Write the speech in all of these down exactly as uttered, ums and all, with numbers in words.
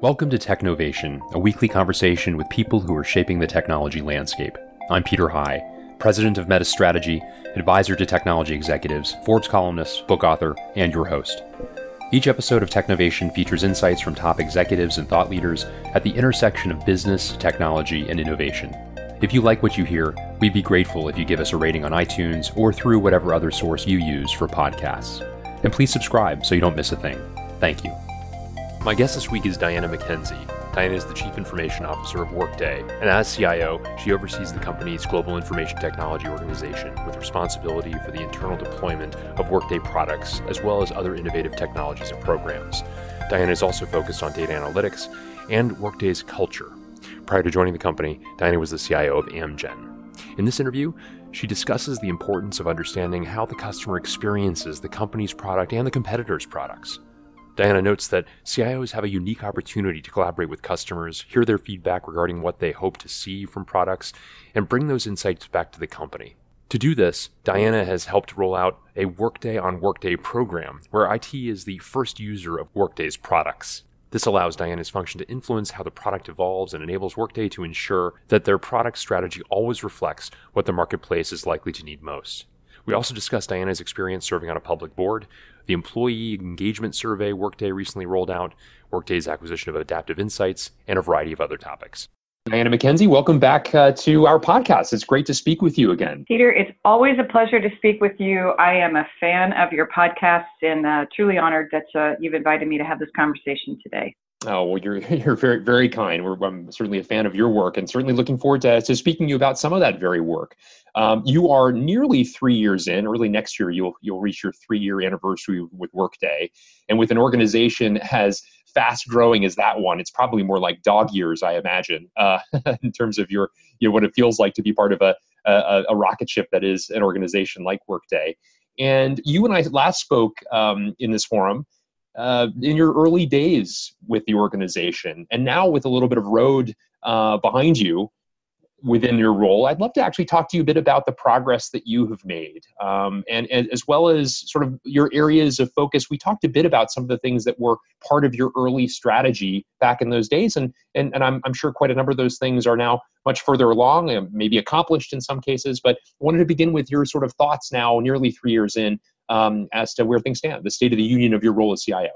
Welcome to Technovation, a weekly conversation with people who are shaping the technology landscape. I'm Peter High, President of Meta Strategy, advisor to technology executives, Forbes columnist, book author, and your host. Each episode of Technovation features insights from top executives and thought leaders at the intersection of business, technology, and innovation. If you like what you hear, we'd be grateful if you give us a rating on iTunes or through whatever other source you use for podcasts. And please subscribe so you don't miss a thing. Thank you. My guest this week is Diana McKenzie. Diana is the Chief Information Officer of Workday, and as C I O, she oversees the company's global information technology organization with responsibility for the internal deployment of Workday products, as well as other innovative technologies and programs. Diana is also focused on data analytics and Workday's culture. Prior to joining the company, Diana was the C I O of Amgen. In this interview, she discusses the importance of understanding how the customer experiences the company's product and the competitors' products. Diana notes that C I Os have a unique opportunity to collaborate with customers, hear their feedback regarding what they hope to see from products, and bring those insights back to the company. To do this, Diana has helped roll out a Workday on Workday program, where I T is the first user of Workday's products. This allows Diana's function to influence how the product evolves and enables Workday to ensure that their product strategy always reflects what the marketplace is likely to need most. We also discussed Diana's experience serving on a public board, the employee engagement survey Workday recently rolled out, Workday's acquisition of Adaptive Insights, and a variety of other topics. Diana McKenzie, welcome back uh, to our podcast. It's great to speak with you again. Peter, it's always a pleasure to speak with you. I am a fan of your podcast and uh, truly honored that uh, you've invited me to have this conversation today. Oh, well, you're you're very, very kind. We're, I'm certainly a fan of your work and certainly looking forward to, to speaking to you about some of that very work. Um, you are nearly three years in. Early next year, you'll you'll reach your three-year anniversary with Workday. And with an organization as fast-growing as that one, it's probably more like dog years, I imagine, uh, in terms of your you know what it feels like to be part of a, a, a rocket ship that is an organization like Workday. And you and I last spoke um, in this forum Uh, in your early days with the organization, and now with a little bit of road uh, behind you within your role, I'd love to actually talk to you a bit about the progress that you have made, um, and, and as well as sort of your areas of focus. We talked a bit about some of the things that were part of your early strategy back in those days, and and, and I'm, I'm sure quite a number of those things are now much further along, and maybe accomplished in some cases, but I wanted to begin with your sort of thoughts now, nearly three years in, Um, as to where things stand, the state of the union of your role as C I O.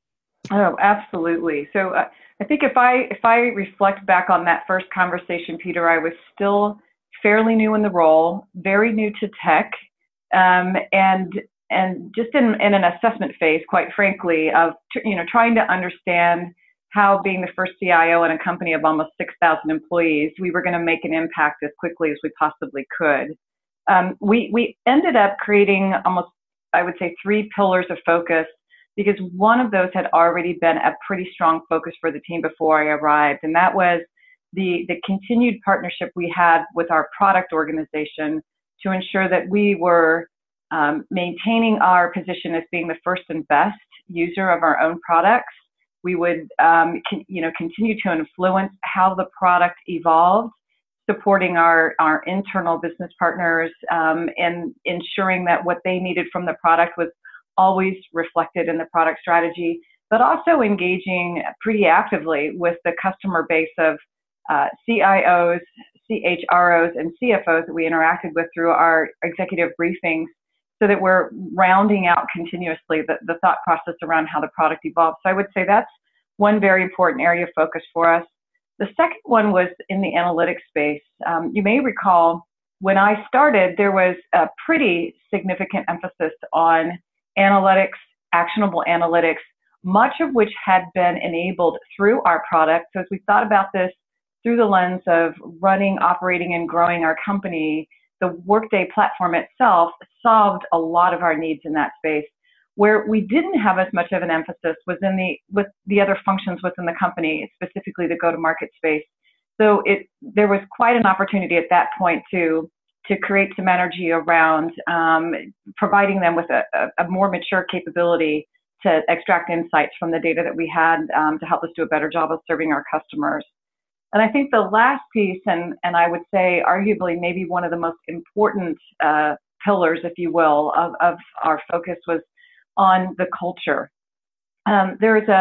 Oh, absolutely. So uh, I think if I if I reflect back on that first conversation, Peter, I was still fairly new in the role, very new to tech, um, and and just in, in an assessment phase, quite frankly, of you know trying to understand how, being the first C I O in a company of almost six thousand employees, we were going to make an impact as quickly as we possibly could. Um, we we ended up creating almost, I would say, three pillars of focus, because one of those had already been a pretty strong focus for the team before I arrived, and that was the, the continued partnership we had with our product organization to ensure that we were um, maintaining our position as being the first and best user of our own products. We would um, con, you know, continue to influence how the product evolved, supporting our, our internal business partners, um, and ensuring that what they needed from the product was always reflected in the product strategy, but also engaging pretty actively with the customer base of uh, C I Os, C H R Os, and C F Os that we interacted with through our executive briefings, so that we're rounding out continuously the, the thought process around how the product evolves. So I would say that's one very important area of focus for us. The second one was in the analytics space. Um, you may recall when I started, there was a pretty significant emphasis on analytics, actionable analytics, much of which had been enabled through our product. So as we thought about this through the lens of running, operating, and growing our company, the Workday platform itself solved a lot of our needs in that space. Where we didn't have as much of an emphasis was in the with the other functions within the company, specifically the go-to-market space. So it there was quite an opportunity at that point to to create some energy around um, providing them with a, a, a more mature capability to extract insights from the data that we had, um, to help us do a better job of serving our customers. And I think the last piece, and and I would say arguably maybe one of the most important uh, pillars, if you will, of, of our focus was on the culture. Um, there is a,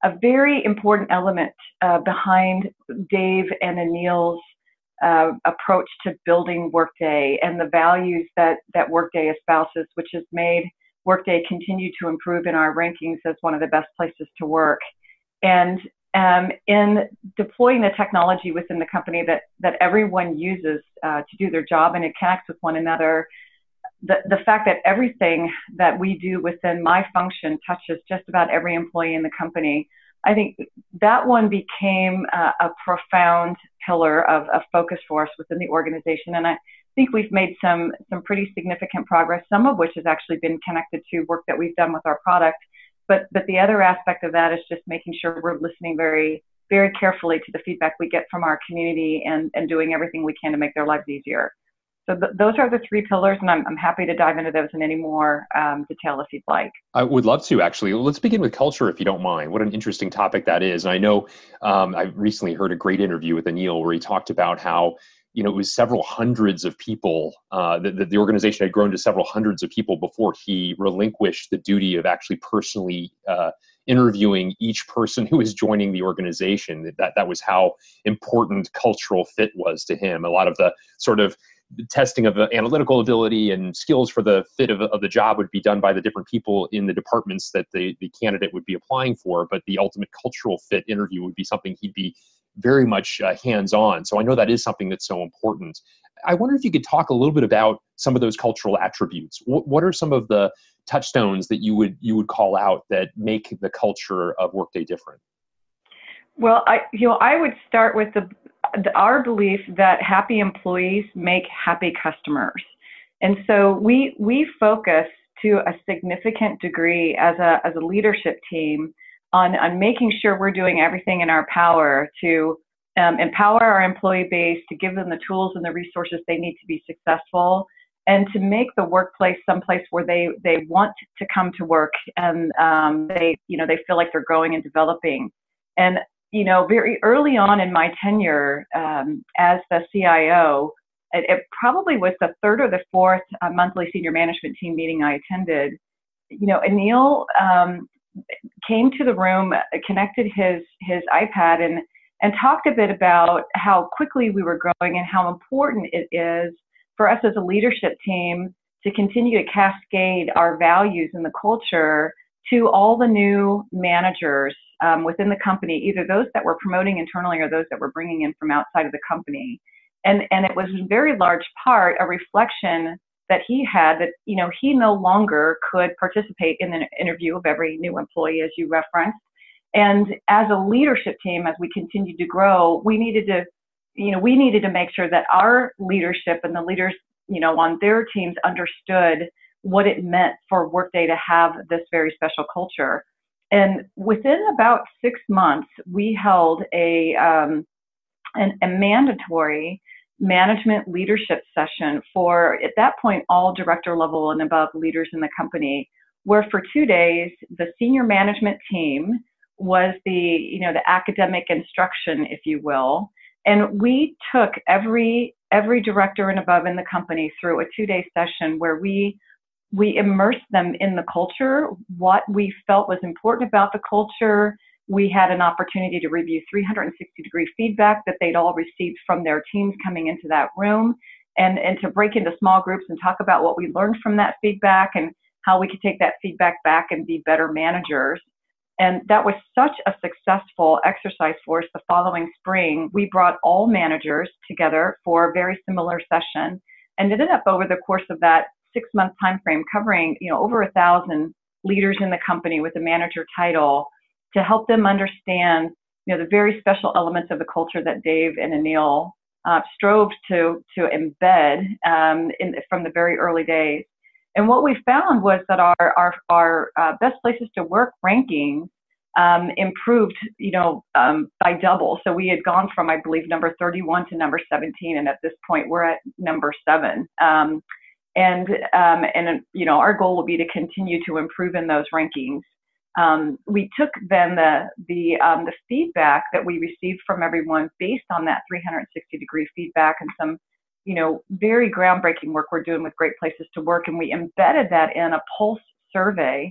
a very important element uh, behind Dave and Anil's uh, approach to building Workday and the values that, that Workday espouses, which has made Workday continue to improve in our rankings as one of the best places to work. And um, in deploying the technology within the company that, that everyone uses uh, to do their job and it connects with one another, the, the fact that everything that we do within my function touches just about every employee in the company, I think that one became uh, a profound pillar of, of focus for us within the organization. And I think we've made some, some pretty significant progress, some of which has actually been connected to work that we've done with our product. But, but the other aspect of that is just making sure we're listening very, very carefully to the feedback we get from our community and, and doing everything we can to make their lives easier. So th those are the three pillars, and I'm, I'm happy to dive into those in any more um, detail if you'd like. I would love to, actually. Let's begin with culture, if you don't mind. What an interesting topic that is. And I know um, I recently heard a great interview with Anil where he talked about how, you know, it was several hundreds of people, uh, that the, the organization had grown to several hundreds of people before he relinquished the duty of actually personally uh, interviewing each person who was joining the organization. That, that was how important cultural fit was to him. A lot of the sort of testing of analytical ability and skills for the fit of, of the job would be done by the different people in the departments that the, the candidate would be applying for, but the ultimate cultural fit interview would be something he'd be very much uh, hands-on. So I know that is something that's so important. I wonder if you could talk a little bit about some of those cultural attributes. What, what are some of the touchstones that you would you would call out that make the culture of Workday different? Well, I you know I would start with the our belief that happy employees make happy customers. And so we we focus to a significant degree as a as a leadership team on, on making sure we're doing everything in our power to um, empower our employee base, to give them the tools and the resources they need to be successful, and to make the workplace someplace where they, they want to come to work and um, they, you know, they feel like they're growing and developing. And you know, very early on in my tenure um, as the C I O, it, it probably was the third or the fourth uh, monthly senior management team meeting I attended. You know, Anil um, came to the room, connected his his iPad, and and talked a bit about how quickly we were growing and how important it is for us as a leadership team to continue to cascade our values and the culture to all the new managers um, within the company, either those that we're promoting internally or those that we're bringing in from outside of the company. And, and it was in very large part a reflection that he had that, you know, he no longer could participate in an interview of every new employee, as you referenced. And as a leadership team, as we continued to grow, we needed to, you know, we needed to make sure that our leadership and the leaders, you know, on their teams understood what it meant for Workday to have this very special culture. And within about six months, we held a, um, an, a mandatory management leadership session for, at that point, all director level and above leaders in the company, where for two days, the senior management team was the, you know, the academic instruction, if you will. And we took every, every director and above in the company through a two-day session where we We immersed them in the culture, what we felt was important about the culture. We had an opportunity to review three hundred sixty degree feedback that they'd all received from their teams coming into that room, and, and to break into small groups and talk about what we learned from that feedback and how we could take that feedback back and be better managers. And that was such a successful exercise for us. The following spring, we brought all managers together for a very similar session and ended up over the course of that six-month time frame covering, you know, over a thousand leaders in the company with a manager title to help them understand, you know, the very special elements of the culture that Dave and Anil uh, strove to to embed um, in, from the very early days. And what we found was that our our, our uh, best places to work rankings um, improved, you know, um, by double. So we had gone from, I believe, number thirty-one to number seventeen, and at this point we're at number seven. Um, And, um, and you know, our goal will be to continue to improve in those rankings. Um, we took then the, the, um, the feedback that we received from everyone based on that three hundred sixty degree feedback and some, you know, very groundbreaking work we're doing with Great Places to Work. And we embedded that in a pulse survey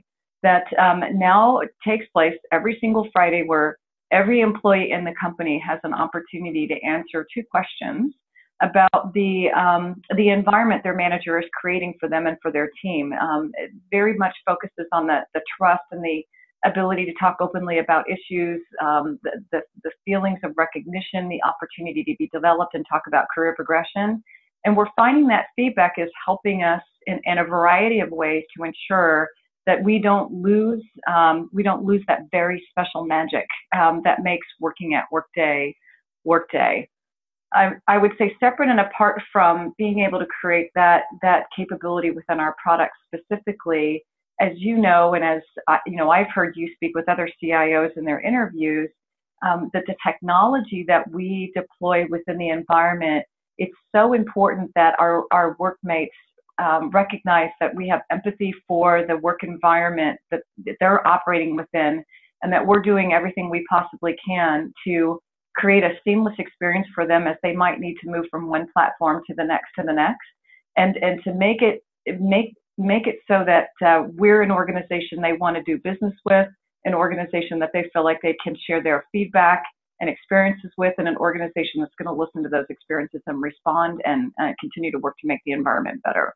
that um, now takes place every single Friday, where every employee in the company has an opportunity to answer two questions about the um, the environment their manager is creating for them and for their team. Um, it very much focuses on the, the trust and the ability to talk openly about issues, um, the, the, the feelings of recognition, the opportunity to be developed and talk about career progression. And we're finding that feedback is helping us in, in a variety of ways to ensure that we don't lose um, we don't lose that very special magic um, that makes working at Workday Workday. I, I would say separate and apart from being able to create that that capability within our product specifically, as you know, and as uh, you know, I've heard you speak with other C I Os in their interviews, um, that the technology that we deploy within the environment, it's so important that our, our workmates um, recognize that we have empathy for the work environment that, that they're operating within, and that we're doing everything we possibly can to create a seamless experience for them as they might need to move from one platform to the next to the next, and and to make it make make it so that uh, we're an organization they want to do business with, an organization that they feel like they can share their feedback and experiences with, and an organization that's going to listen to those experiences and respond and uh, continue to work to make the environment better.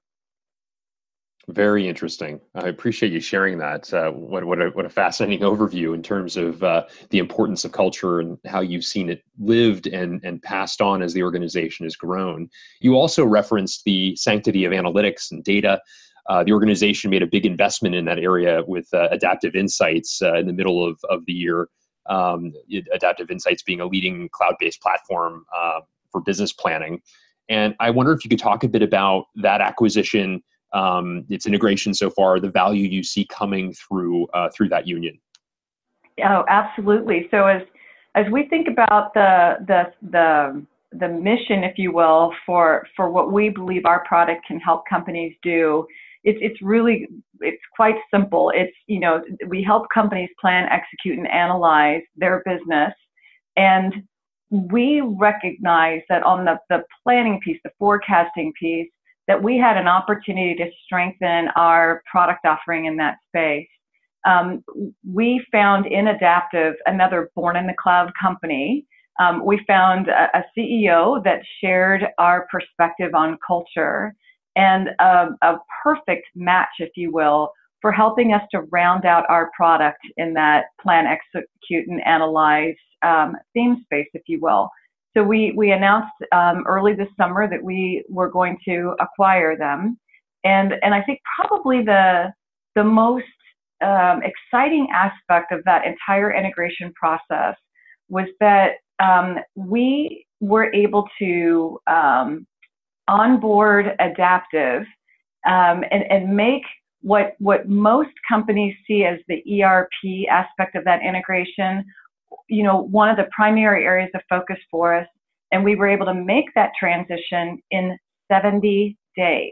Very interesting. I appreciate you sharing that. Uh, what what a, what a fascinating overview in terms of uh, the importance of culture and how you've seen it lived and and passed on as the organization has grown. You also referenced the sanctity of analytics and data. Uh, the organization made a big investment in that area with uh, Adaptive Insights uh, in the middle of, of the year. Um, Adaptive Insights being a leading cloud-based platform uh, for business planning. And I wonder if you could talk a bit about that acquisition, um, its integration so far, the value you see coming through uh, through that union. Oh, absolutely. So as as we think about the the the the mission, if you will, for for what we believe our product can help companies do, it's it's really it's quite simple. It's you know we help companies plan, execute, and analyze their business, and we recognize that on the the planning piece, the forecasting piece, that we had an opportunity to strengthen our product offering in that space. Um, we found in Adaptive another born in the cloud company. Um, we found a, a C E O that shared our perspective on culture, and a, a perfect match, if you will, for helping us to round out our product in that plan, execute, and analyze um, theme space, if you will. So we, we announced um, early this summer that we were going to acquire them. And, and I think probably the, the most um, exciting aspect of that entire integration process was that um, we were able to um, onboard Adaptive um, and, and make what, what most companies see as the E R P aspect of that integration, you know, one of the primary areas of focus for us, and we were able to make that transition in seventy days.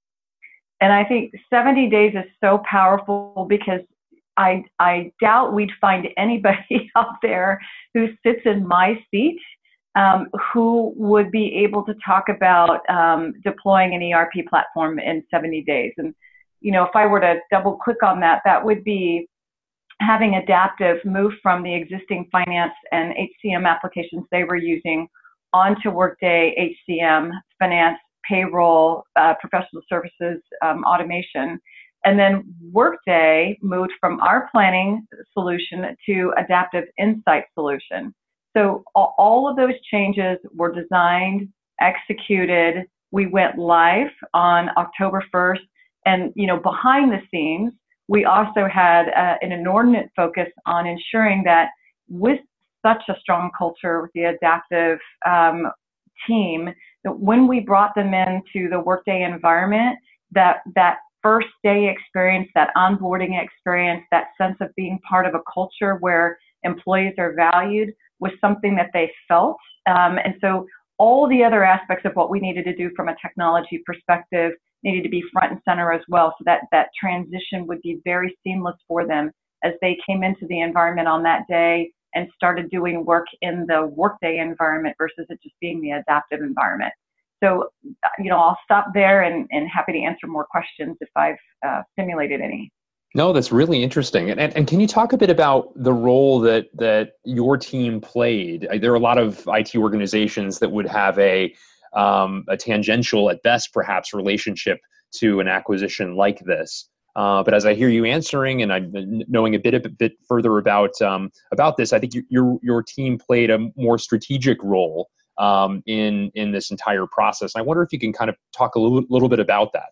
And I think seventy days is so powerful because I, I doubt we'd find anybody out there who sits in my seat um, who would be able to talk about um, deploying an E R P platform in seventy days. And, you know, if I were to double click on that, that would be having Adaptive move from the existing finance and H C M applications they were using onto Workday H C M, finance, payroll, uh, professional services, um, automation. And then Workday moved from our planning solution to Adaptive Insight solution. So all of those changes were designed, executed. We went live on October first. And, you know, behind the scenes, we also had uh, an inordinate focus on ensuring that with such a strong culture with the Adaptive um, team, that when we brought them into the Workday environment, that that first day experience, that onboarding experience, that sense of being part of a culture where employees are valued was something that they felt. Um, and so all the other aspects of what we needed to do from a technology perspective needed to be front and center as well, so that that transition would be very seamless for them as they came into the environment on that day and started doing work in the Workday environment versus it just being the Adaptive environment. So, you know, I'll stop there and, and happy to answer more questions if I've uh, stimulated any. No, that's really interesting. And, and and can you talk a bit about the role that that your team played? Uh, There are a lot of I T organizations that would have a um, a tangential, at best, perhaps, relationship to an acquisition like this. Uh, but as I hear you answering, and I'm knowing a bit a bit further about um, about this, I think you, your your team played a more strategic role um, in in this entire process. And I wonder if you can kind of talk a little, little bit about that.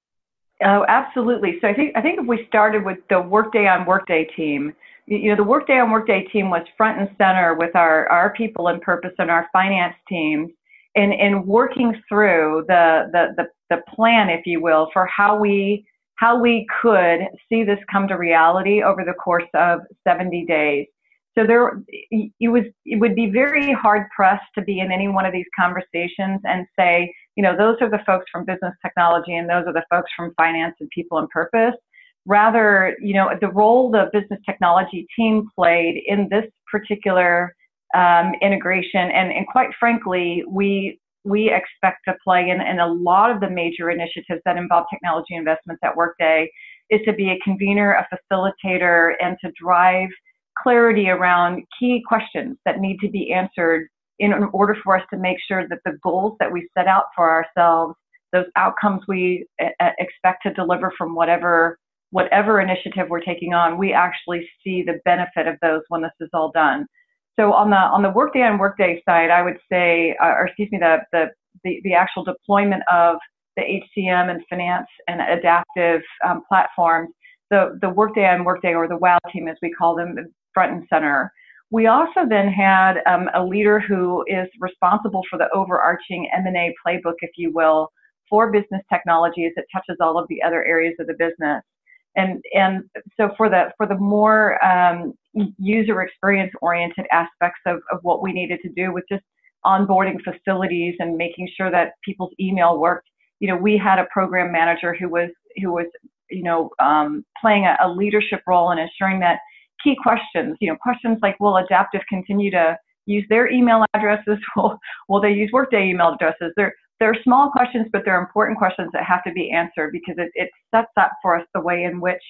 Oh, absolutely. So I think I think if we started with the Workday on Workday team, you you know, the Workday on Workday team was front and center with our our people in purpose and our finance teams in in working through the the the, the plan, if you will, for how we how we could see this come to reality over the course of seventy days. So there, it was it would be very hard pressed to be in any one of these conversations and say, you know, those are the folks from business technology and those are the folks from finance and people and purpose. Rather, you know, the role the business technology team played in this particular um, integration, and, and quite frankly, we we expect to play in, in a lot of the major initiatives that involve technology investments at Workday, is to be a convener, a facilitator, and to drive clarity around key questions that need to be answered in order for us to make sure that the goals that we set out for ourselves, those outcomes we uh, expect to deliver from whatever whatever initiative we're taking on, we actually see the benefit of those when this is all done. So on the on the Workday on Workday side, I would say, uh, or excuse me, the, the the the actual deployment of the H C M and finance and adaptive um, platforms, the the Workday on Workday, or the WOW team as we call them, front and center. We also then had um, a leader who is responsible for the overarching M and A playbook, if you will, for business technology as it touches all of the other areas of the business. And and so for the for the more um, user experience oriented aspects of, of what we needed to do with just onboarding facilities and making sure that people's email worked, you know, we had a program manager who was who was you know um, playing a, a leadership role in ensuring that key questions, you know, questions like, will Adaptive continue to use their email addresses? Will, will they use Workday email addresses? They're, they're small questions, but they're important questions that have to be answered because it, it sets up for us the way in which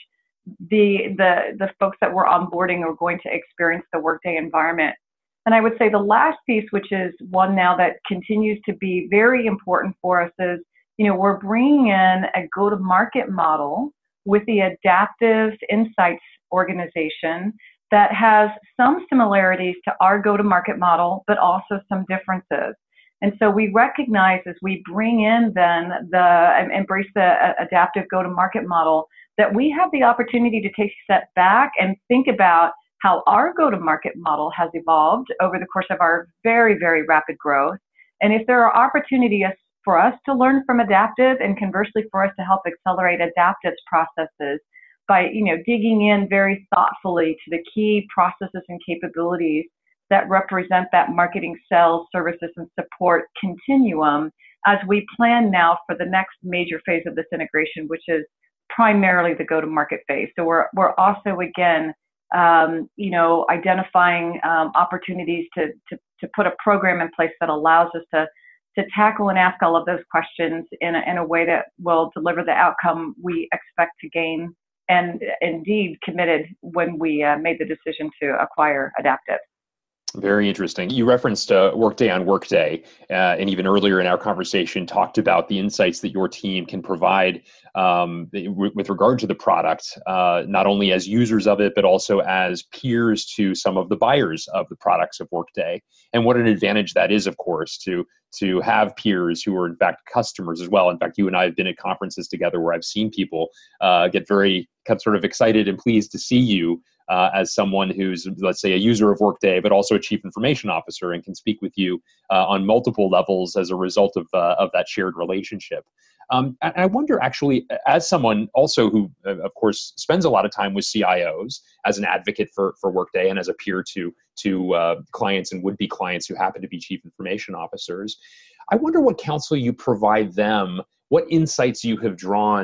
the, the, the folks that we're onboarding are going to experience the Workday environment. And I would say the last piece, which is one now that continues to be very important for us, is, you know, we're bringing in a go-to-market model with the Adaptive Insights organization that has some similarities to our go-to-market model, but also some differences. And so we recognize as we bring in then the embrace the adaptive go-to-market model that we have the opportunity to take a step back and think about how our go-to-market model has evolved over the course of our very, very rapid growth. And if there are opportunities for us to learn from Adaptive, and conversely for us to help accelerate Adaptive's processes by, you know, digging in very thoughtfully to the key processes and capabilities that represent that marketing, sales, services, and support continuum as we plan now for the next major phase of this integration, which is primarily the go-to-market phase. So we're we're also again, um, you know, identifying um, opportunities to, to to put a program in place that allows us to to tackle and ask all of those questions in a, in a way that will deliver the outcome we expect to gain, and indeed committed when we uh, made the decision to acquire Adaptive. Very interesting. You referenced uh, Workday on Workday, uh, and even earlier in our conversation talked about the insights that your team can provide um, with regard to the product, uh, not only as users of it, but also as peers to some of the buyers of the products of Workday. And what an advantage that is, of course, to to have peers who are in fact customers as well. In fact, you and I have been at conferences together where I've seen people uh, get very kind of sort of excited and pleased to see you Uh, as someone who's, let's say, a user of Workday, but also a chief information officer, and can speak with you uh, on multiple levels as a result of uh, of that shared relationship. Um, and I wonder, actually, as someone also who, uh, of course, spends a lot of time with C I Os as an advocate for for Workday and as a peer to to uh, clients and would-be clients who happen to be chief information officers, I wonder what counsel you provide them, what insights you have drawn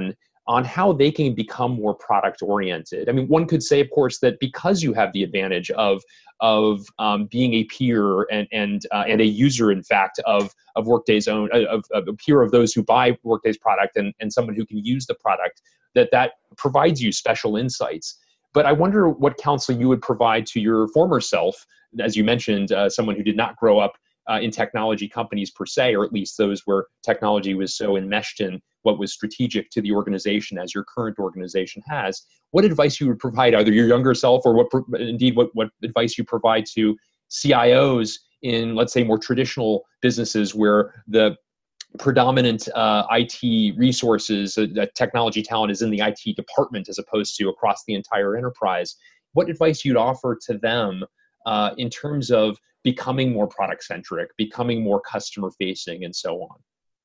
on how they can become more product oriented. I mean, one could say, of course, that because you have the advantage of of um, being a peer and and uh, and a user, in fact, of of Workday's own of, of a peer of those who buy Workday's product and and someone who can use the product, that that provides you special insights. But I wonder what counsel you would provide to your former self, as you mentioned, uh, someone who did not grow up uh, in technology companies per se, or at least those where technology was so enmeshed in what was strategic to the organization as your current organization has. What advice you would provide either your younger self or what indeed what, what advice you provide to C I Os in, let's say, more traditional businesses where the predominant uh, I T resources, uh, technology talent is in the I T department as opposed to across the entire enterprise. What advice you'd offer to them uh, in terms of becoming more product-centric, becoming more customer-facing, and so on?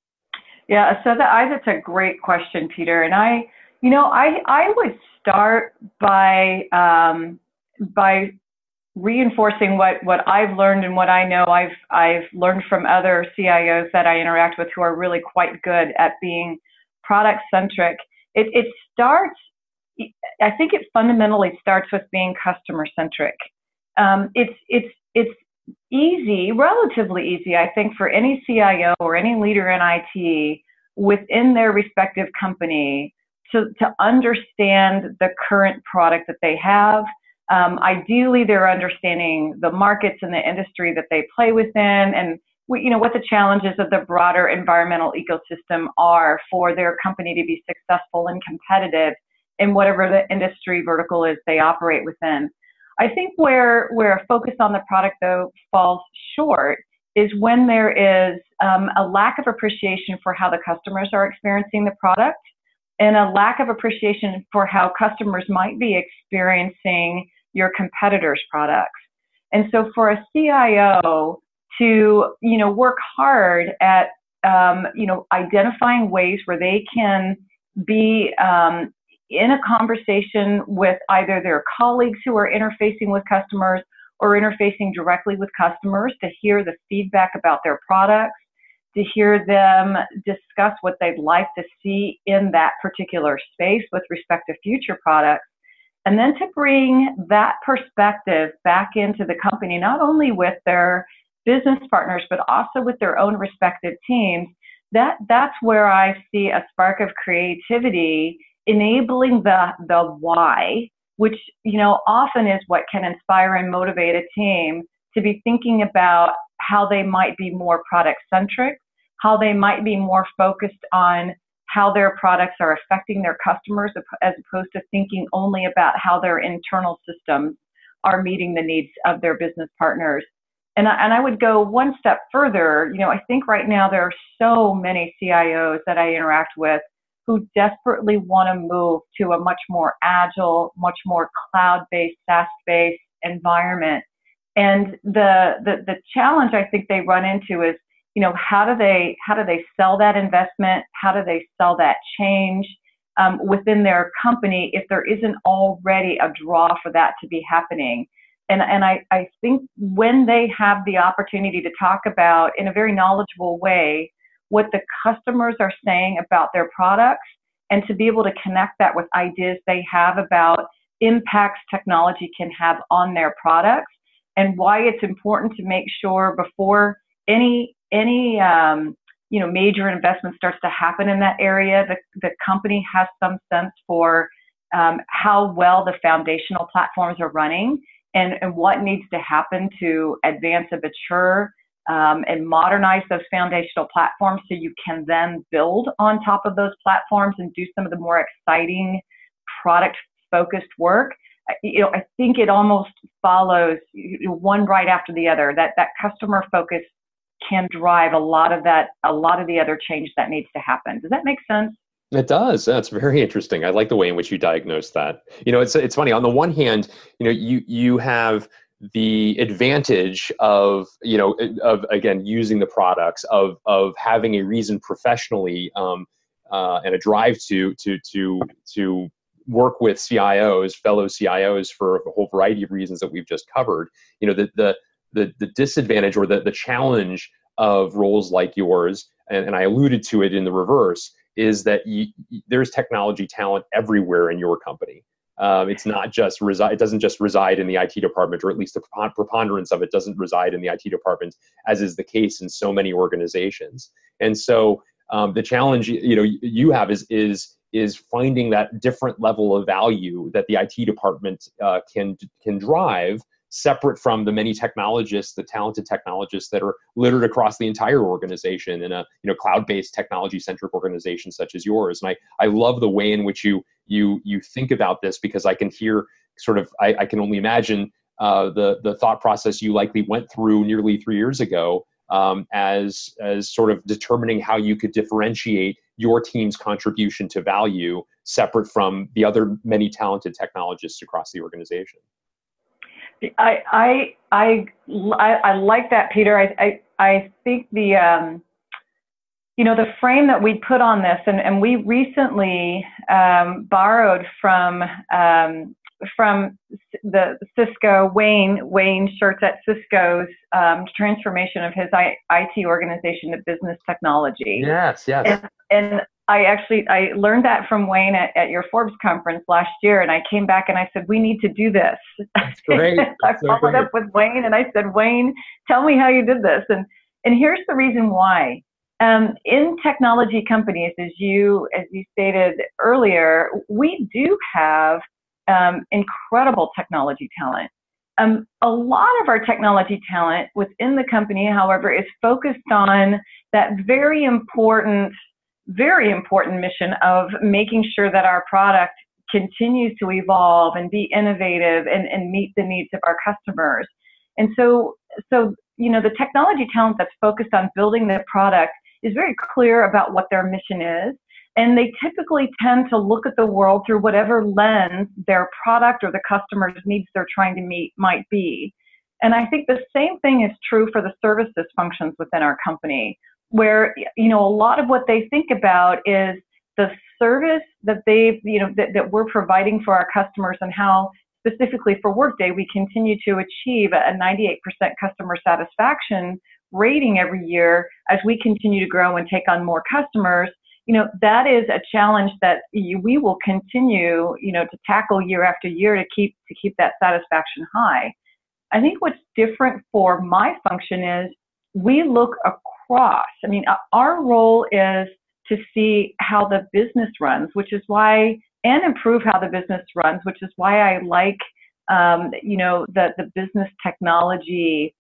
Yeah, so that, I, that's a great question, Peter. And I, you know, I, I would start by, um, by reinforcing what, what I've learned and what I know I've, I've learned from other C I Os that I interact with who are really quite good at being product-centric. It, it starts, I think it fundamentally starts with being customer-centric. Um, it's, it's, it's easy, relatively easy, I think, for any C I O or any leader in I T within their respective company to, to understand the current product that they have. Um, ideally, they're understanding the markets and the industry that they play within, and you know what the challenges of the broader environmental ecosystem are for their company to be successful and competitive in whatever the industry vertical is they operate within. I think where, where a focus on the product, though, falls short is when there is um, a lack of appreciation for how the customers are experiencing the product and a lack of appreciation for how customers might be experiencing your competitors' products. And so for a C I O to, you know, work hard at, um, you know, identifying ways where they can be um, in a conversation with either their colleagues who are interfacing with customers or interfacing directly with customers to hear the feedback about their products, to hear them discuss what they'd like to see in that particular space with respect to future products, and then to bring that perspective back into the company, not only with their business partners, but also with their own respective teams. That, that's where I see a spark of creativity enabling the the why, which you know often is what can inspire and motivate a team to be thinking about how they might be more product centric, how they might be more focused on how their products are affecting their customers, as opposed to thinking only about how their internal systems are meeting the needs of their business partners. And I, and I would go one step further. You know, I think right now there are so many C I Os that I interact with who desperately want to move to a much more agile, much more cloud-based, SaaS-based environment. And the, the the challenge I think they run into is, you know, how do they how do they sell that investment? How do they sell that change um, within their company if there isn't already a draw for that to be happening? And and I, I think when they have the opportunity to talk about in a very knowledgeable way what the customers are saying about their products, and to be able to connect that with ideas they have about impacts technology can have on their products, and why it's important to make sure before any any um, you know major investment starts to happen in that area, the, the company has some sense for um, how well the foundational platforms are running, and, and what needs to happen to advance and mature Um, and modernize those foundational platforms so you can then build on top of those platforms and do some of the more exciting product-focused work. You know, I think it almost follows one right after the other. That that customer focus can drive a lot of that, a lot of the other change that needs to happen. Does that make sense? It does. That's very interesting. I like the way in which you diagnose that. You know, it's it's funny. On the one hand, you know, you you have the advantage of, you know, of, again, using the products, of, of having a reason professionally um, uh, and a drive to, to, to, to work with C I Os, fellow C I Os for a whole variety of reasons that we've just covered. You know, the, the, the, the disadvantage or the, the challenge of roles like yours, and, and I alluded to it in the reverse, is that you, there's technology talent everywhere in your company. Um, it's not just reside. It doesn't just reside in the I T department, or at least the preponderance of it doesn't reside in the I T department, as is the case in so many organizations. And so um, the challenge, you know, you have is is is finding that different level of value that the I T department uh, can can drive, separate from the many technologists, the talented technologists that are littered across the entire organization in a you know cloud-based, technology-centric organization such as yours. And I I love the way in which you you you think about this, because I can hear sort of I, I can only imagine uh, the the thought process you likely went through nearly three years ago um, as as sort of determining how you could differentiate your team's contribution to value separate from the other many talented technologists across the organization. I I I I, I like that, Peter. I I, I think the um, you know the frame that we put on this, and, and we recently um, borrowed from um, from the Cisco Wayne Wayne Schertz at Cisco's um, transformation of his I, IT organization to business technology. Yes, yes. And, and I actually, I learned that from Wayne at, at your Forbes conference last year, and I came back and I said, we need to do this. That's great. I That's so followed great. up with Wayne and I said, Wayne, tell me how you did this. And, and here's the reason why. Um, in technology companies, as you, as you stated earlier, we do have um, incredible technology talent. Um, a lot of our technology talent within the company, however, is focused on that very important very important mission of making sure that our product continues to evolve and be innovative and, and meet the needs of our customers. And so, so, you know, the technology talent that's focused on building the product is very clear about what their mission is. And they typically tend to look at the world through whatever lens their product or the customer's needs they're trying to meet might be. And I think the same thing is true for the services functions within our company, where, you know, a lot of what they think about is the service that they've, you know, that, that we're providing for our customers, and how specifically for Workday, we continue to achieve a ninety-eight percent customer satisfaction rating every year as we continue to grow and take on more customers. You know, that is a challenge that you, we will continue, you know, to tackle year after year to keep, to keep that satisfaction high. I think what's different for my function is we look across. I mean, our role is to see how the business runs, which is why, and improve how the business runs, which is why I like, um, you know, the, the business technology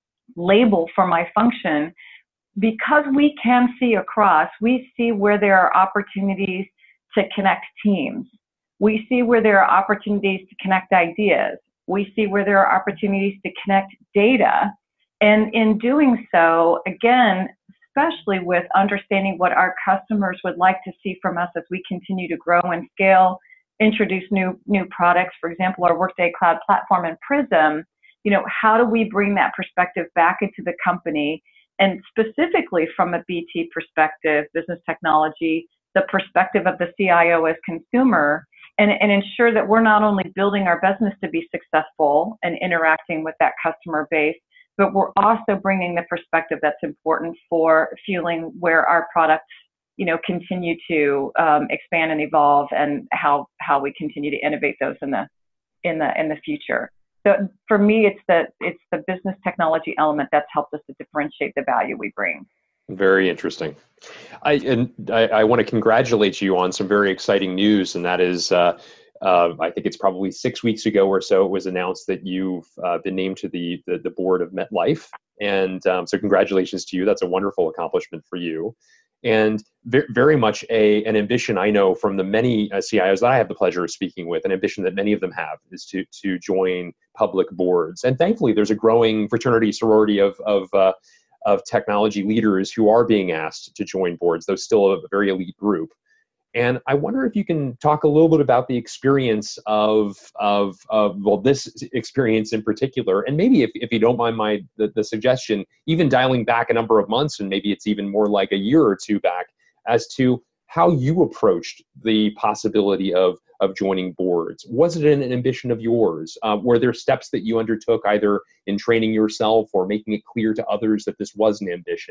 label for my function, because we can see across. We see where there are opportunities to connect teams. We see where there are opportunities to connect ideas. We see where there are opportunities to connect data. And in doing so, again, especially with understanding what our customers would like to see from us as we continue to grow and scale, introduce new new products, for example, our Workday Cloud Platform and Prism, you know, how do we bring that perspective back into the company? And specifically from a B T perspective, business technology, the perspective of the C I O as consumer, and, and ensure that we're not only building our business to be successful and interacting with that customer base, but we're also bringing the perspective that's important for fueling where our products, you know, continue to um, expand and evolve, and how how we continue to innovate those in the in the in the future. So for me, it's the it's the business technology element that's helped us to differentiate the value we bring. Very interesting. I and I, I want to congratulate you on some very exciting news, and that is. Uh, Uh, I think it's probably six weeks ago or so, it was announced that you've uh, been named to the, the, the board of MetLife. And um, so congratulations to you. That's a wonderful accomplishment for you. And ve- very much a, an ambition I know from the many uh, C I Os that I have the pleasure of speaking with, an ambition that many of them have, is to, to join public boards. And thankfully, there's a growing fraternity, sorority of, of, uh, of technology leaders who are being asked to join boards, though still a very elite group. And I wonder if you can talk a little bit about the experience of, of, of well, this experience in particular, and maybe if, if you don't mind my the, the suggestion, even dialing back a number of months, and maybe it's even more like a year or two back, as to how you approached the possibility of, of joining boards. Was it an, an ambition of yours? Uh, were there steps that you undertook either in training yourself or making it clear to others that this was an ambition?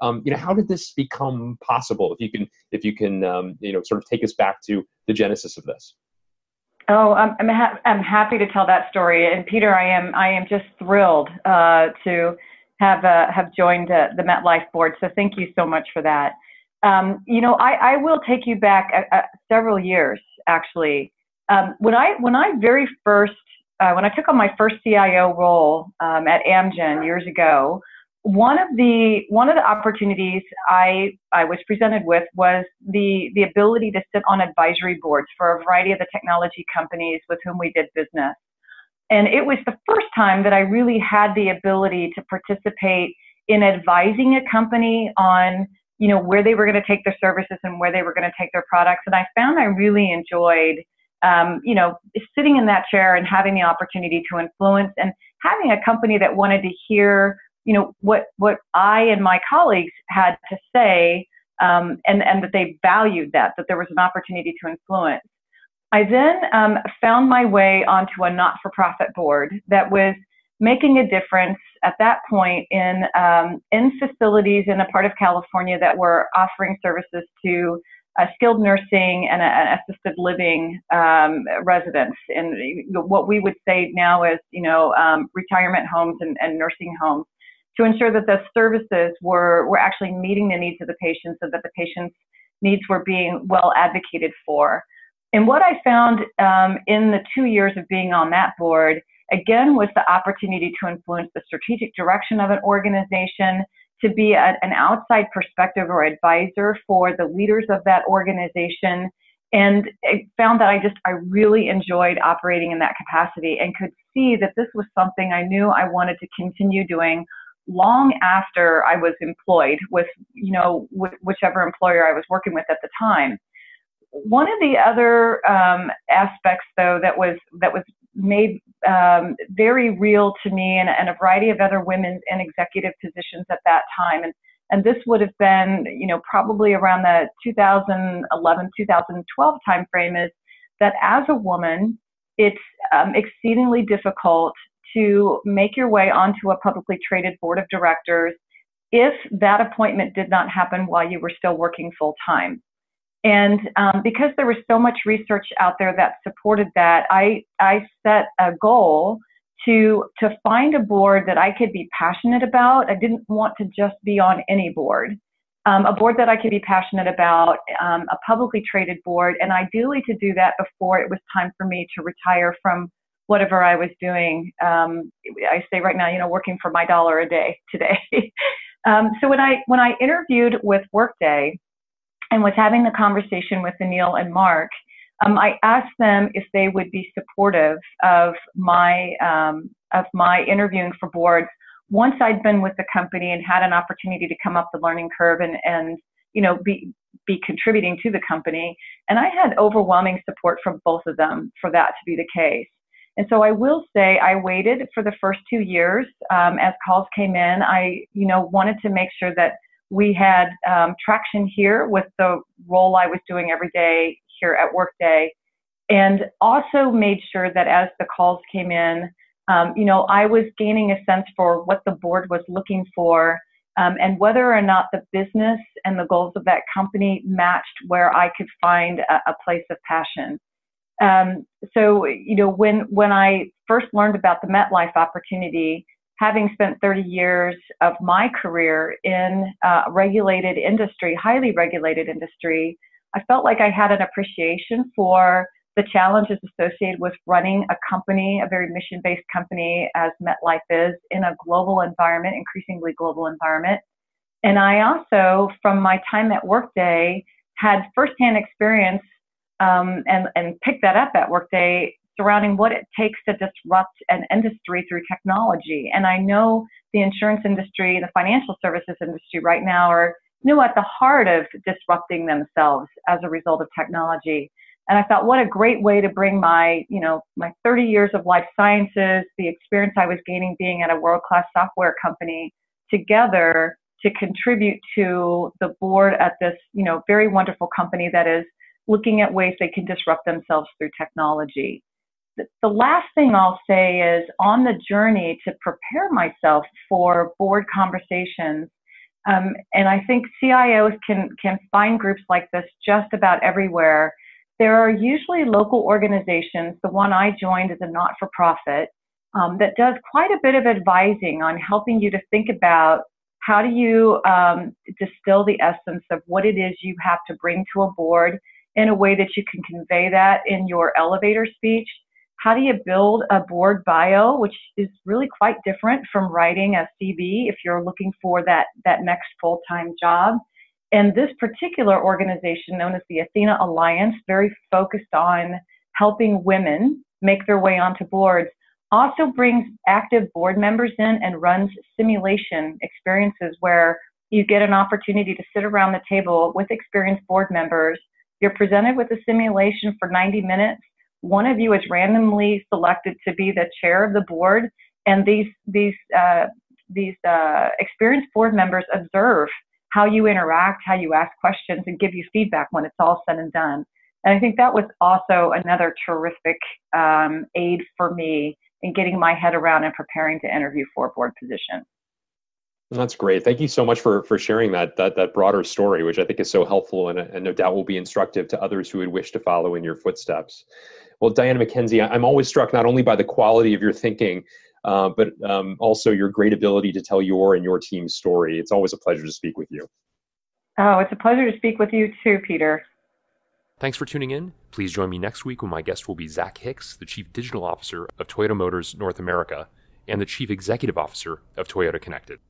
Um, you know, how did this become possible? If you can, if you can, um, you know, sort of take us back to the genesis of this. Oh, I'm I'm, ha- I'm happy to tell that story. And Peter, I am I am just thrilled uh, to have uh, have joined uh, the MetLife board. So thank you so much for that. Um, you know, I, I will take you back a, a several years actually. Um, when I when I very first uh, when I took on my first C I O role um, at Amgen years ago, one of the one of the opportunities I I was presented with was the the ability to sit on advisory boards for a variety of the technology companies with whom we did business. And it was the first time that I really had the ability to participate in advising a company on, you know, where they were going to take their services and where they were going to take their products. And I found I really enjoyed, um, you know, sitting in that chair and having the opportunity to influence and having a company that wanted to hear, you know, what, what I and my colleagues had to say, um, and, and that they valued that, that there was an opportunity to influence. I then um, found my way onto a not-for-profit board that was making a difference at that point in um, in facilities in a part of California that were offering services to uh, skilled nursing and, uh, and assisted living um, residents in what we would say now is, you know, um, retirement homes and, and nursing homes, to ensure that the services were were actually meeting the needs of the patients and that the patients' needs were being well advocated for. And what I found um, in the two years of being on that board, again, was the opportunity to influence the strategic direction of an organization, to be a, an outside perspective or advisor for the leaders of that organization. And I found that I just, I really enjoyed operating in that capacity and could see that this was something I knew I wanted to continue doing long after I was employed with, you know, wh- whichever employer I was working with at the time. One of the other um, aspects, though, that was that was made um, very real to me and, and a variety of other women in executive positions at that time, and and this would have been, you know, probably around the two thousand eleven, two thousand twelve timeframe, is that as a woman, it's um, exceedingly difficult to make your way onto a publicly traded board of directors if that appointment did not happen while you were still working full time. And um, because there was so much research out there that supported that, I, I set a goal to, to find a board that I could be passionate about. I didn't want to just be on any board, um, a board that I could be passionate about, um, a publicly traded board, and ideally to do that before it was time for me to retire from whatever I was doing. Um, I say right now, you know, working for my dollar a day today. um, so when I, when I interviewed with Workday, and was having the conversation with Anil and Mark, um, I asked them if they would be supportive of my um, of my interviewing for boards once I'd been with the company and had an opportunity to come up the learning curve and and you know be be contributing to the company. And I had overwhelming support from both of them for that to be the case. And so I will say I waited for the first two years um, as calls came in. I you know wanted to make sure that we had um, traction here with the role I was doing every day here at Workday, and also made sure that as the calls came in, um, you know, I was gaining a sense for what the board was looking for, um, and whether or not the business and the goals of that company matched where I could find a, a place of passion. Um, so, you know, when when I first learned about the MetLife opportunity, having spent thirty years of my career in uh, regulated industry, highly regulated industry, I felt like I had an appreciation for the challenges associated with running a company, a very mission-based company as MetLife is, in a global environment, increasingly global environment. And I also, from my time at Workday, had firsthand experience um, and, and picked that up at Workday surrounding what it takes to disrupt an industry through technology. And I know the insurance industry, the financial services industry right now are you know, at the heart of disrupting themselves as a result of technology. And I thought, what a great way to bring my, you know, my thirty years of life sciences, the experience I was gaining being at a world-class software company, together to contribute to the board at this, you know, very wonderful company that is looking at ways they can disrupt themselves through technology. The last thing I'll say is, on the journey to prepare myself for board conversations, Um, and I think C I Os can, can find groups like this just about everywhere. There are usually local organizations. The one I joined is a not-for-profit um, that does quite a bit of advising on helping you to think about how do you um, distill the essence of what it is you have to bring to a board in a way that you can convey that in your elevator speech. How do you build a board bio, which is really quite different from writing a C V if you're looking for that, that next full-time job. And this particular organization, known as the Athena Alliance, very focused on helping women make their way onto boards, also brings active board members in and runs simulation experiences where you get an opportunity to sit around the table with experienced board members. You're presented with a simulation for ninety minutes. One of you is randomly selected to be the chair of the board, and these, these, uh, these uh, experienced board members observe how you interact, how you ask questions, and give you feedback when it's all said and done. And I think that was also another terrific um, aid for me in getting my head around and preparing to interview for a board position. That's great. Thank you so much for for sharing that that that broader story, which I think is so helpful and, and no doubt will be instructive to others who would wish to follow in your footsteps. Well, Diana McKenzie, I'm always struck not only by the quality of your thinking, uh, but um, also your great ability to tell your and your team's story. It's always a pleasure to speak with you. Oh, it's a pleasure to speak with you too, Peter. Thanks for tuning in. Please join me next week when my guest will be Zach Hicks, the Chief Digital Officer of Toyota Motors North America and the Chief Executive Officer of Toyota Connected.